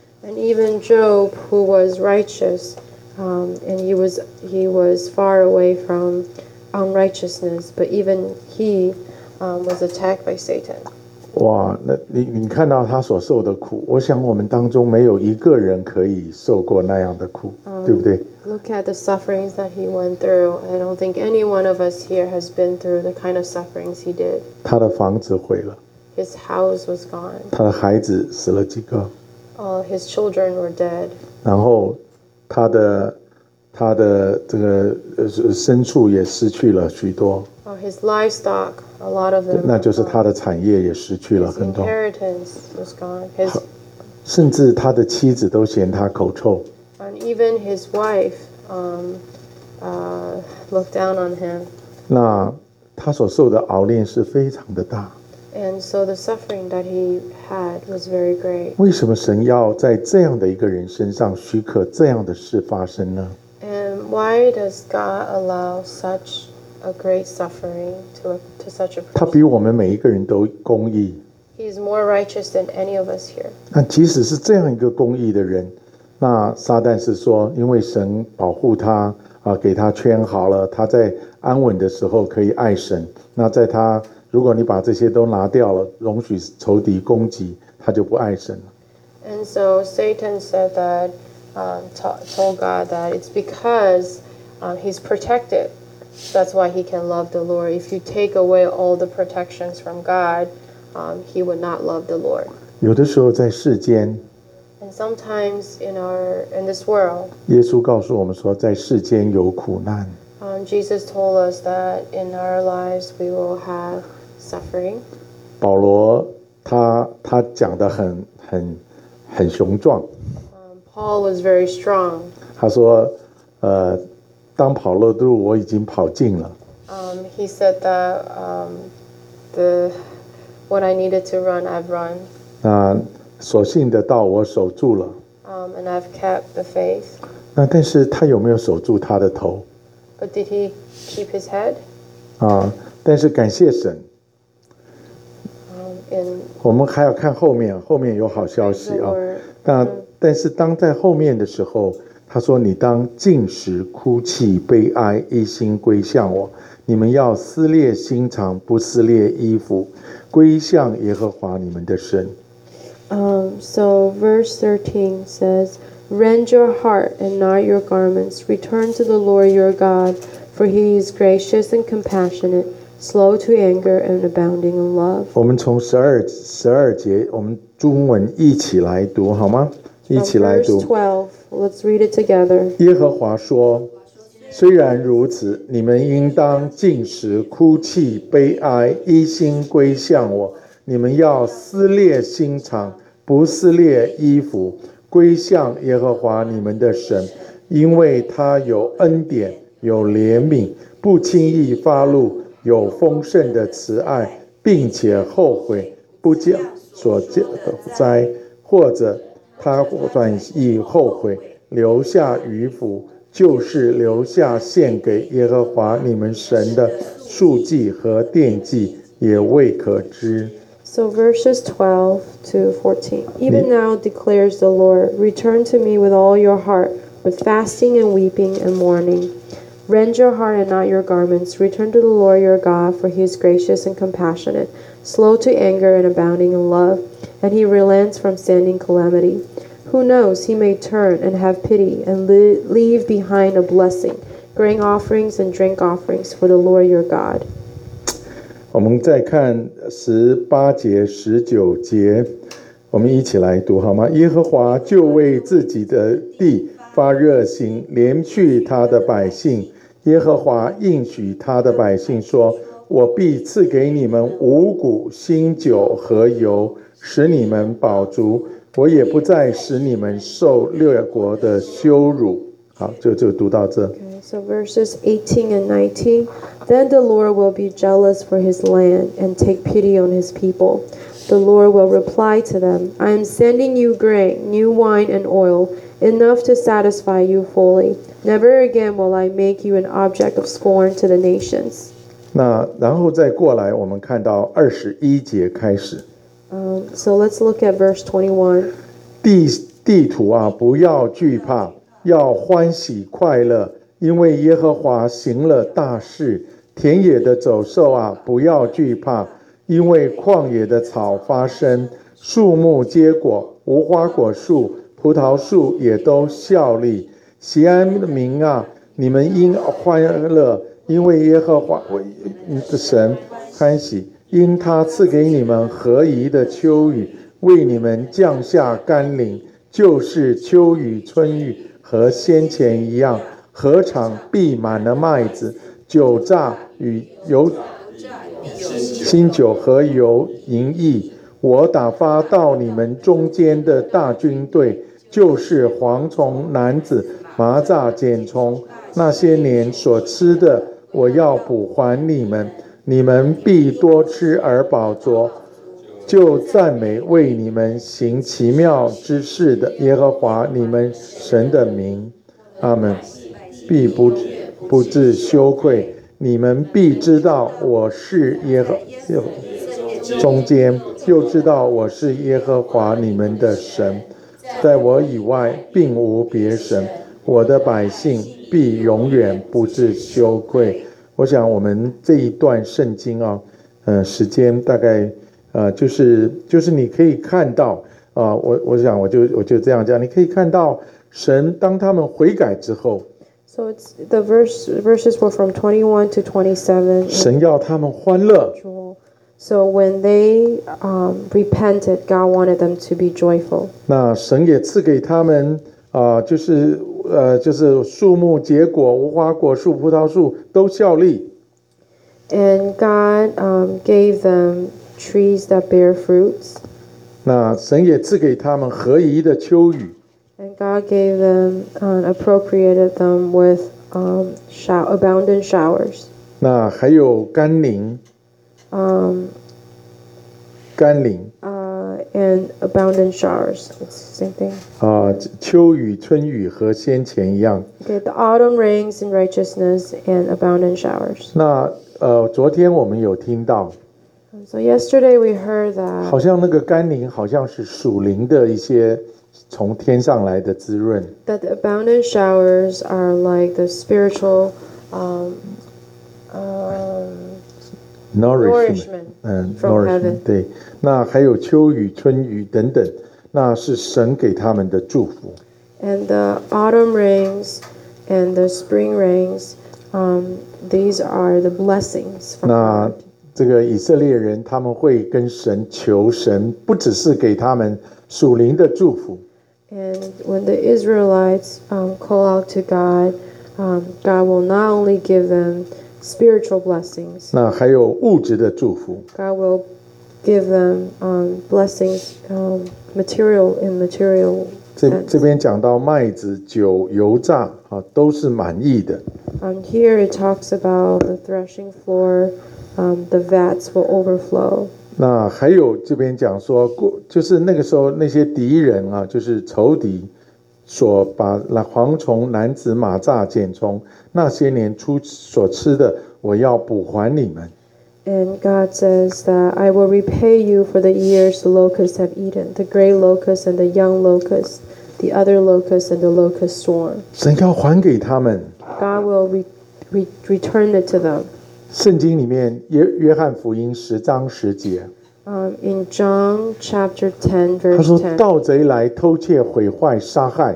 even Job, who was righteous, um, and he was he was far away from unrighteousness, but even he um, was attacked by Satan. 哇，那你你看到他所受的苦，我想我们当中没有一个人可以受过那样的苦， Um, 对不对？ Look at the sufferings that he went through. I don't think any one of us here has been through the kind of sufferings he did. 他的房子毁了， His house was gone. 他的孩子死了几个， All his children were dead. 然后他的他的这个呃牲畜也失去了许多， Oh, his livestock, a lot of them. 那 were 就是 gone. 他的产业也失去了 His 很多， inheritance was gone. His 甚至他的妻子都嫌他口臭。 and even his wife um, uh, looked down on him. 那他所受的熬炼是非常的大。 And so the suffering that he had was very great. 为什么神要在这样的一个人身上许可这样的事发生呢？ And why does God allow such a great suffering to, to such a 他 person? 比我们每一个人都公义。 He's more righteous than any of us here. 那即使是这样一个公义的人，那撒旦是说，因为神保护他啊，给他圈好了，他在安稳的时候可以爱神。那在他如果你把这些都拿掉了，容许仇敌攻击，他就不爱神了。 And so Satan said that, um, to- told God that it's because um, he's protected. That's why he can love the Lord. If you take away all the protections from God, um, he would not love the Lord. 有的时候在世间， And sometimes in our in this world, 耶稣告诉我们说，在世间有苦难。 um, Jesus told us that in our lives we will have suffering. 保罗他他讲的很很很雄壮， Um, Paul was very strong. 他说，呃，当跑的路我已经跑尽了， Um, he said that um, the what I needed to run, I've run, 那所幸的道我守住了。 um, and I've kept the faith. 那但是他有没有守住他的头 But did he keep his head? 啊？但是感谢神， Um, in 我们还要看后面，后面有好消 the 息啊。 Lord. 那但是当在后面的时候，他说：“你当禁食、哭泣、悲哀，一心归向我。你们要撕裂心肠，不撕裂衣服，归向耶和华你们的神。” Um, so verse thirteen says, "Rend your heart and not your garments. Return to the Lord your God, for he is gracious and compassionate, slow to anger and abounding in love." 我们从十二十二节，我们中文一起来读好吗？一 From 起来 verse 读。 twelve, let's read it together. 耶和华说：“虽然如此，你们应当禁食、哭泣、悲哀，一心归向我。你们要撕裂心肠，不撕裂衣服，归向耶和华你们的神，因为他有恩典，有怜悯，不轻易发怒，有丰盛的慈爱，并且后悔，不将所降的灾，或者他转意后悔，留下余福，就是留下献给耶和华你们神的素祭和奠祭，也未可知。” So verses twelve to fourteen. Even now declares the Lord, return to me with all your heart, with fasting and weeping and mourning. Rend your heart and not your garments. Return to the Lord your God, for he is gracious and compassionate, slow to anger and abounding in love, and he relents from sending calamity. Who knows, he may turn and have pity and li- leave behind a blessing, grain offerings and drink offerings for the Lord your God. 我们再看十八节、十九节，我们一起来读好吗？耶和华就为自己的地发热心，怜恤他的百姓。耶和华应许他的百姓说：“我必赐给你们五谷、新酒和油，使你们饱足。我也不再使你们受列国的羞辱。”好，就就读到这。 Okay, so verses eighteen and nineteen. Then the Lord will be jealous for his land and take pity on his people. The Lord will reply to them, I am sending you grain, new wine, and oil, enough to satisfy you fully. Never again will I make you an object of scorn to the nations. 那然后再过来，我们看到二十一节开始。 Um, so let's look at verse twenty-one. 地地土啊，不要惧怕，要欢喜快乐，因为耶和华行了大事。田野的走兽啊，不要惧怕，因为旷野的草发生，树木结果，无花果树、葡萄树也都效力。锡安的民啊，你们应欢乐，因为耶和华的神欢喜，因他赐给你们合宜的秋雨，为你们降下甘霖，就是秋雨、春雨和先前一样。禾场必满了麦子，酒榨与油新酒和油盈溢。我打发到你们中间的大军队，就是蝗虫、男子、麻蚱、茧虫，那些年所吃的，我要补还你们。你们必多吃而饱足，就赞美为你们行奇妙之事的耶和华你们神的名。阿们。必不不致羞愧，你们必知道我是耶和中间，又知道我是耶和华你们的神，在我以外并无别神，我的百姓必永远不致羞愧。我想我们这一段圣经啊，呃，时间大概呃，就是就是你可以看到啊、呃，我我想我就我就这样讲，你可以看到神当他们悔改之后。 So it's the verse verses were from twenty-one to twenty-seven. 神要他们欢乐。 So when they um, repented, God wanted them to be joyful. 那神也赐给他们啊、呃，就是呃，就是树木结果，无花果树、葡萄树都效力。 And God um, gave them trees that bear fruits. 那神也赐给他们合宜的秋雨。 And God gave them and appropriated them with um, show, abundant showers. 那还有甘霖， Um, 甘霖 uh, and abundant showers. It's the same thing. 啊、呃，秋雨、春雨和先前一样。 Okay, the autumn rains in righteousness and abundant showers. 那呃，昨天我们有听到， So yesterday we heard that. 好像那个甘霖好像是属灵的一些从天上来的滋润。 That the abundant showers are like the spiritual um, um, nourishment， 嗯 from heaven. 对。那还有秋雨、春雨等等，那是神给他们的祝福。 And the autumn rains and the spring rains, um, these are the blessings from 那 God. 这个以色列人他们会跟神求神，不只是给他们属灵的祝福。 And when the Israelites um, call out to God, um, God will not only give them spiritual blessings, 那还有物质的祝福。 God will give them um, blessings, um, material in material 这 sense. 这边讲到麦子、酒、油榨啊，都是满意的。 Um, here it talks about the threshing floor, um, the vats will overflow. 那还有这边讲说，过就是那个时候那些敌人啊，就是仇敌，所把蝗虫、男子、马蚱、茧虫那些年出所吃的，我要补还你们。 And God says that I will repay you for the years the locusts have eaten, the gray locust and the young locust, the other locust and the locust swarm. 神要还给他们。 God will re, re, return it to them. 圣经里面约约翰福音十章十节， Um, in John chapter ten, 他 verse 说 ten, 盗贼来偷窃、毁坏、杀害。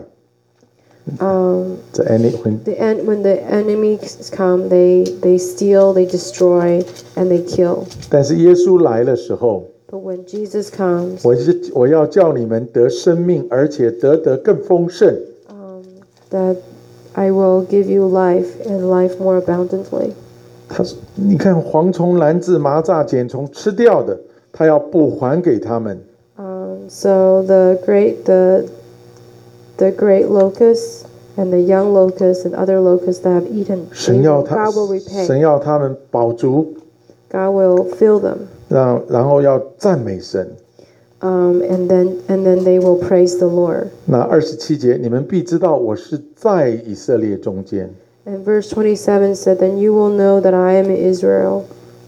um, The enemy when the en- when the enemies come, they, they steal, they destroy, and they kill. 但是耶稣来的时候， But when Jesus comes, 我是我要叫你们得生命，而且得得更丰盛。 um, that I will give you life and life more abundantly. 他说：“你看蝗虫、蓝子、麻蚱、茧虫吃掉的，他要补还给他们。 Um, so the great the the great locusts and the young locusts and other locusts that have eaten, 神要他 God will repay. 神要他们饱足， God will fill them. 让然后要赞美神。 Um, and then and then they will praise the Lord. 那二十七节，你们必知道我是在以色列中间。” And verse twenty-seven said, "Then you will know that I am Israel,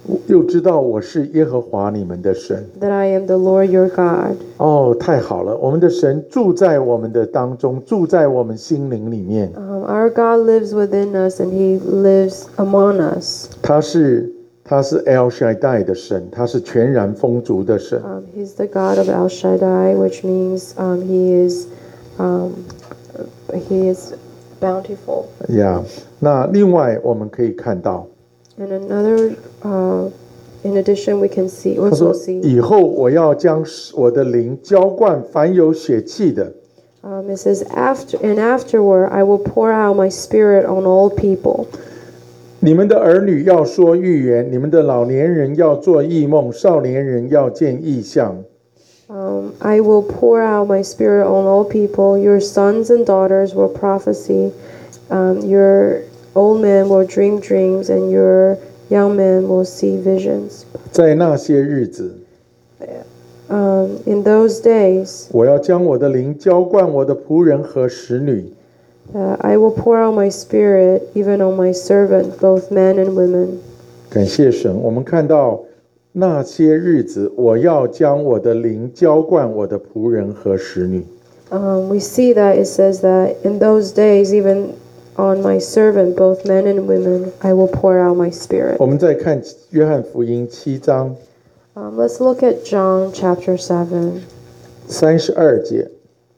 又知道我是耶和华你们的神。 that I am the Lord your God. 哦，太好了，我们的神住在我们的当中，住在我们心灵里面。 Um, our God lives within us and he lives among us. 他是他是 El Shaddai 的神，他是全然丰足的神。 Um, he's the God of El Shaddai, which means um, he is um, he is bountiful. 呀、yeah. 那另外我们可以看到， And another, uh, in addition, we can see 他 also 说 see. 以后我要将我的灵浇灌凡有血气的。 Um, it says after and afterward, I will pour out my spirit on all people. 你们的儿女要说预言，你们的老年人要做异梦，少年人要见异象。 Um, I will pour out my spirit on all people. Your sons and daughters will prophesy. Um, your old men will dream dreams, and your young men will see visions. 在那些日子， Um, in those days, 我要将我的灵浇灌我的仆人和使女。 uh, I will pour out my spirit even on my servant, both men and women. 感谢神，我们看到那些日子，我要将我的灵浇灌我的仆人和使女。 Um, we see that it says that in those days, even on my servant, both men and women, I will pour out my spirit. 我们再看约翰福音七章 Um, let's look at John chapter seven. 三十二节，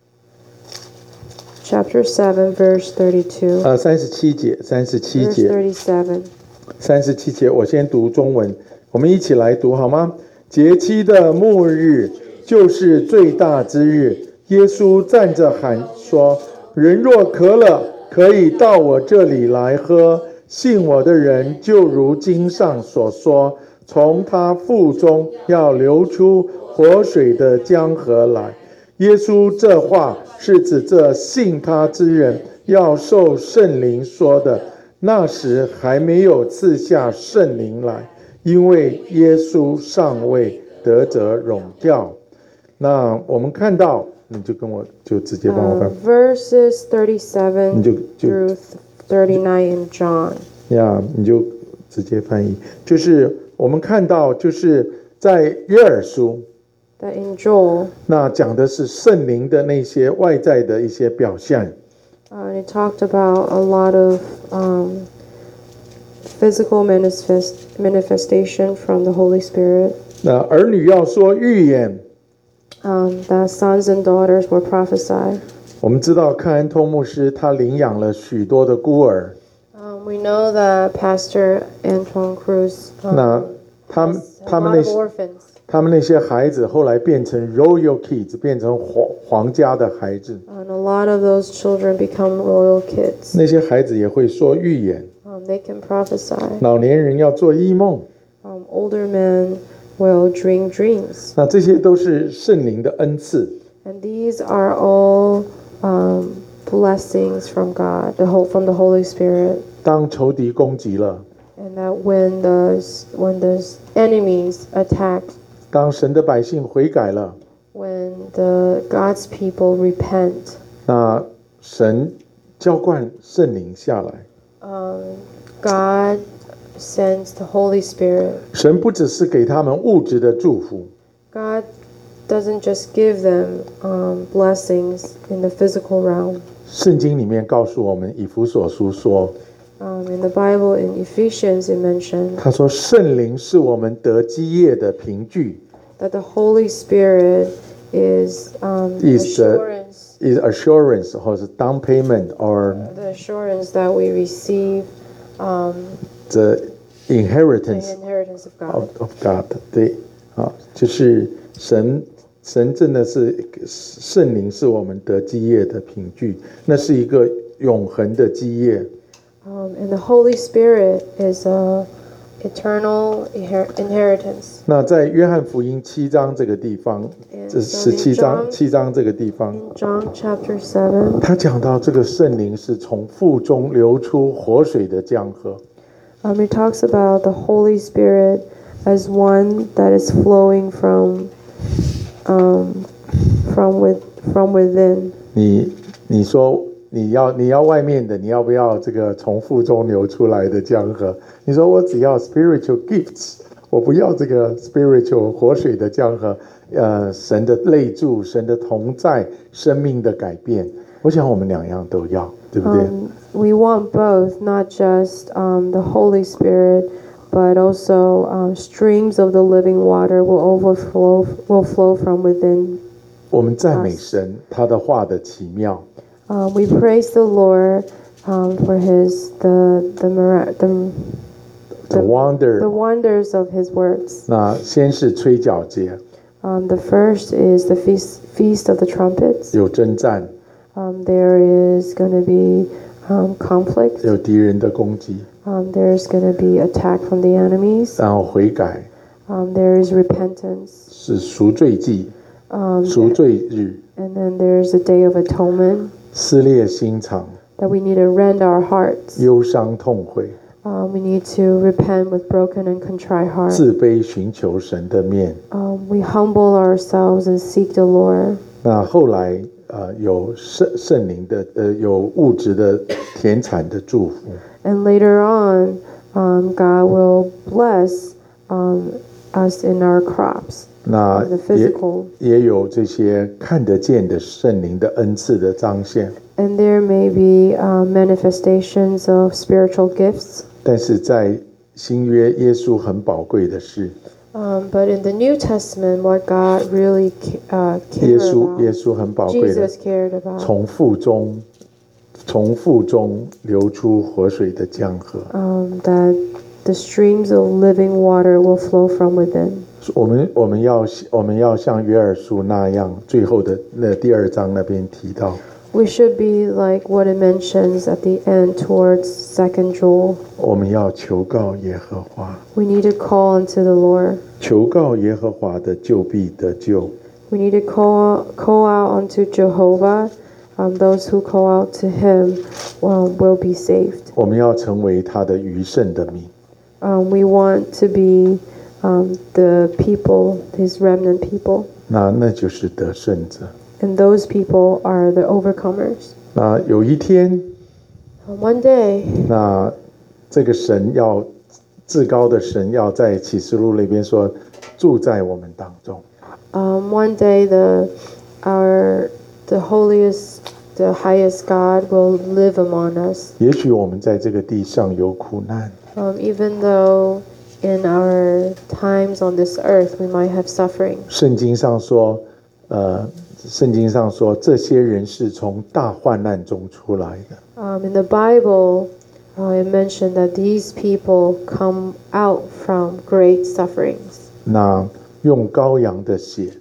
Chapter seven, verse thirty-two. 呃，三十七节，三十七 Verse 节， thirty-seven. 三十七节，我先读中文，我们一起来读好吗？节期的末日就是最大之日。耶稣站着喊说：“人若渴了，可以到我这里来喝。信我的人，就如经上所说，从他腹中要流出活水的江河来。”耶稣这话是指这信他之人要受圣灵说的。那时还没有赐下圣灵来，因为耶稣尚未得着荣耀。那我们看到，你就跟我就直接帮我 Uh, 翻 verses thirty-seven 你就就 through thirty-nine in John. 呀，你就直接翻译。就是我们看到，就是在约珥书， That in Joel, 那讲的是圣灵的那些外在的一些表现。 uh, and it talked about a lot of um, physical manifest, manifestation from the Holy Spirit. 那儿女要说预言， Um, that sons and daughters will prophesy. 我们知道克安托牧师他领养了许多的孤儿， Um, we know that Pastor Antoine Cruz um, 那他们 has a 他们 lot 那 of 些 orphans. 他们那些孩子后来变成 royal kids， 变成皇皇家的孩子。 And a lot of those children become royal kids. 那些孩子也会说预言， Um, they can prophesy. 老年人要做异梦。 Um, older men will dream dreams. 那这些都是圣灵的恩赐。 And these are all um, blessings from God, the whole, from the Holy Spirit. 当仇敌攻击了， And that when the, when the enemies attack, 当神的百姓悔改了， when the God's people repent, 那神浇灌圣灵下来。 um, God sends the Holy Spirit. 神不只是给他们物质的祝福， God doesn't just give them um, blessings in the physical realm. 圣经里面告诉我们，以弗所书说， Um, in the Bible, in Ephesians, it mentioned 他说圣灵是我们得基业的凭据 that the Holy Spirit is um, Is the- assurance, ，is assurance 或是 down payment or the assurance that we receive um, the the inheritance inheritance of God. of of God。对，啊，就是神神真的是圣灵是我们得基业的凭据，那是一个永恒的基业。 Um, and the Holy Spirit is a eternal inher- inheritance. 那在约翰福音七章这个地方， And 这 so 十 in 七章 John, 七章这个地方， in John chapter seven, 他讲到这个圣灵是从腹中流出活水的江河。 um, it talks about the Holy Spirit as one that is flowing from um, from with from within. 你你说你要你要外面的，你要不要这个从腹中流出来的江河？你说我只要 spiritual gifts， 我不要这个 spiritual 活水的江河，呃，神的内住，神的同在，生命的改变。我想我们两样都要，对不对？ Um, we want both, not just um, the Holy Spirit, but also um, streams of the living water will overflow, will flow from within. 我们赞美神，他的话的奇妙。 Uh, we praise the Lord um, for His the the mira- the The wonder. the wonders of His words. 那先是吹角节， Um, the first is the feast feast of the trumpets. 有征战， Um, there is going to be um, conflict. 有敌人的攻击， Um, there's going to be attack from the enemies. 然后悔改， Um, there is repentance. 是赎罪祭、 Um, 赎罪日， and then there's a day of atonement 撕裂心肠， that we need to rend our hearts. 忧伤痛悔， Um, we need to repent with broken and contrite heart. 自卑寻求神的面。 Um, we humble ourselves and seek the Lord. 那后来呃有圣圣灵的呃有物质的田产的祝福， And later on, um, God will bless um, us in our crops, 那 the 也 physical. 也有这些看得见的圣灵的恩赐的彰显。 And there may be uh, manifestations of spiritual gifts. 但是在新约，耶稣很宝贵的是， Um, but in the New Testament, what God really uh, 耶 cared 稣耶 about, 稣很宝贵的， Jesus cared about, 从腹中从腹中流出活水的江河。 um, that the streams of living water will flow from within. 我们我们要我们要像约珥书那样，最后的那第二章那边提到， We should be like what it mentions at the end towards Second Joel. 我们要求告耶和华， We need to call unto the Lord. 求告耶和华的就必得救。 We need to call, call out unto Jehovah. Um, those who call out to Him um, will be saved. 我们要成为他的余剩的民。 Um, we want to be um, the people, His remnant people. 那那就是得胜者。 And those people are the overcomers. 那有一天， Um, one day, 那这个神要至高的神要在启示录那边说，住在我们当中。 um, one day the our the holiest, the highest God will live among us. 也许我们在这个地上有苦难， Um, even though in our times on this earth we might have suffering. 圣经上说，呃，圣经上说这些人是从大患难中出来的。 Um, in the Bible, uh, it mentioned that these people come out from great sufferings. 那用羔羊的血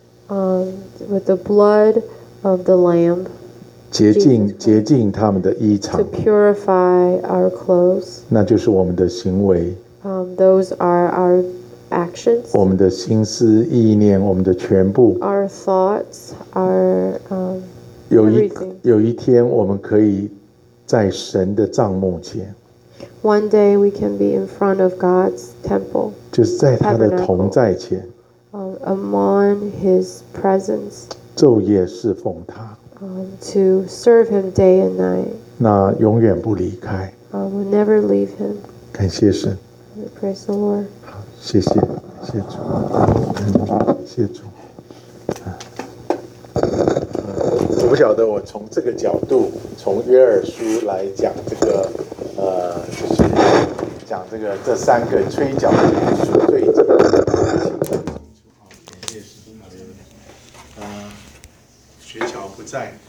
Um, with the blood of the Lamb 洁净 Jesus Christ. 洁净他们的衣 to 裳， purify our clothes. 那就是我们的行为、 Um, those are our actions, 我们的心思意念、我们的全部。 our thoughts, our um, 有一 everything. 有一天，我们可以在神的帐幕前， One day we can be in front of God's temple, 就是在他的 Tabernacle. 同在前， um, among His presence, 昼夜侍奉他， um, to serve Him day and night. 那永远不离开。 Uh, we'll never leave Him. 感谢神， We praise the Lord. 好，谢谢，谢谢主，嗯，谢谢主。啊我不晓得我从这个角度，从约珥书来讲这个，呃，就是讲这个这三个吹角赎罪者。呃，学巧不在。